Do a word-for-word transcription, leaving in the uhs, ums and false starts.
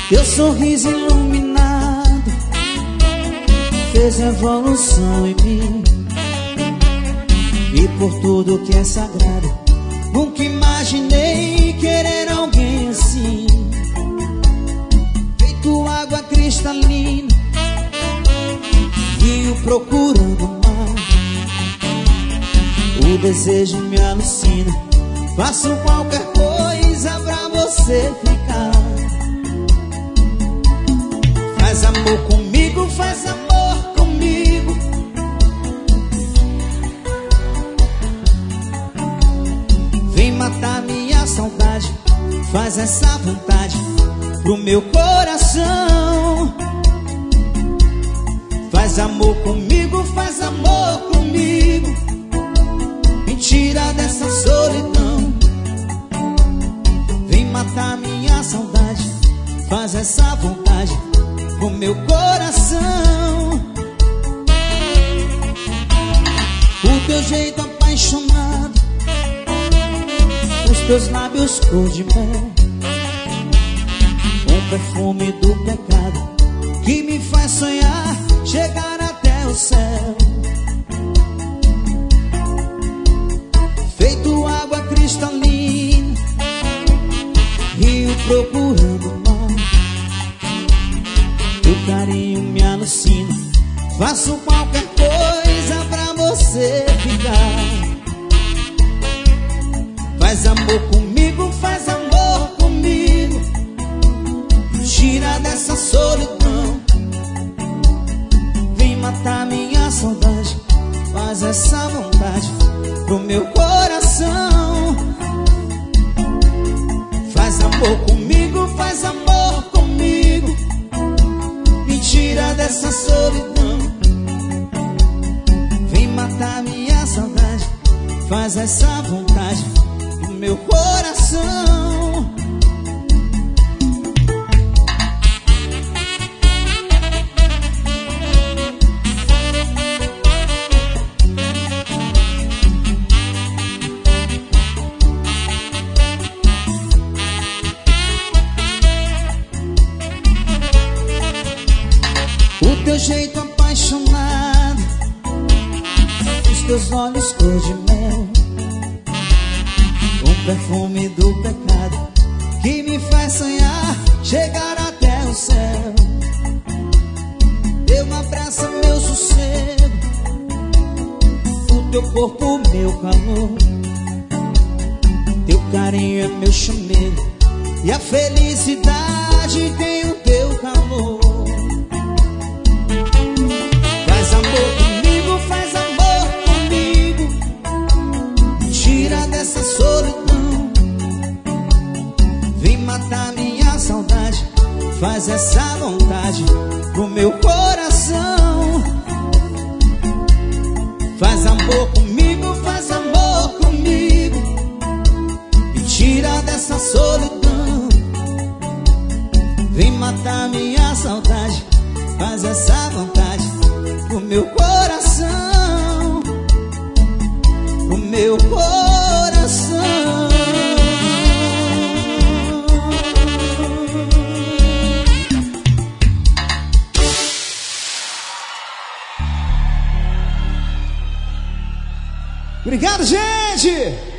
Teu sorriso iluminado fez revolução em mim. E por tudo que é sagrado, nunca imaginei querer alguém assim. Feito água cristalina, rio procurando mar. O desejo me alucina, faço qualquer coisa pra você ficar. Faz amor comigo, faz amor comigo. Vem matar minha saudade, faz essa vontade pro meu coração. Faz amor comigo, faz amor comigo. Me tira dessa solidão. Vem matar minha saudade, faz essa vontade pro meu coração. O teu jeito apaixonado, os teus lábios cor de mel, um perfume do pecado que me faz sonhar chegar até o céu. Feito água cristalina, rio procurando mar. Teu carinho me alucina, faço qualquer coisa pra você ficar. Faz amor comigo, faz amor comigo. Tira dessa solidão. Vem matar minha saudade, faz essa vontade pro meu coração. Faz amor comigo, faz amor comigo. Me tira dessa solidão. Vem matar minha saudade, faz essa vontade pro meu coração. O teu jeito apaixonado, os teus olhos cor de mel, um perfume do pecado que me faz sonhar chegar até o céu. Teu abraço é meu sossego, o teu corpo meu calor. Teu carinho é meu chamego e a felicidade tem o teu calor. Faz amor comigo, faz amor comigo. Tira dessa solidão. Vem matar minha saudade, faz essa vontade pro meu coração. Faz amor comigo, faz amor comigo. Me tira dessa solidão. Vem matar minha saudade, faz essa vontade pro meu coração, pro meu coração. Obrigado, gente!